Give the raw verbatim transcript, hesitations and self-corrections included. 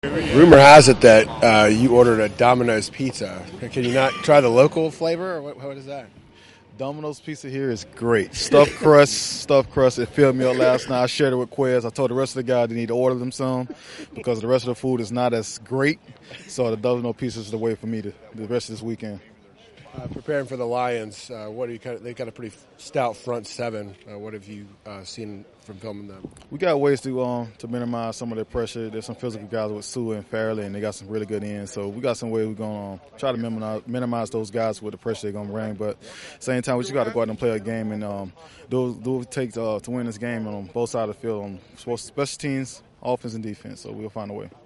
Rumor has it that uh, you ordered a Domino's pizza. Can you not try the local flavor, or what, what is that? Domino's pizza here is great. Stuffed crust, stuffed crust. It filled me up last night. I shared it with Quez. I told the rest of the guys they need to order them some because the rest of the food is not as great. So the Domino's pizza is the way for me to the rest of this weekend. Uh, preparing for the Lions, uh, what do you? Kind of, they got a pretty stout front seven. Uh, what have you uh, seen from filming them? We got ways to um to minimize some of their pressure. There's some physical guys with Sue and Fairley, and they got some really good ends. So we got some ways we're going to um, try to minimize, minimize those guys with the pressure they're going to bring. But at the same time, we just got to go out and play a game and um, do, do what it takes uh, to win this game on both sides of the field, on special teams, offense, and defense. So we'll find a way.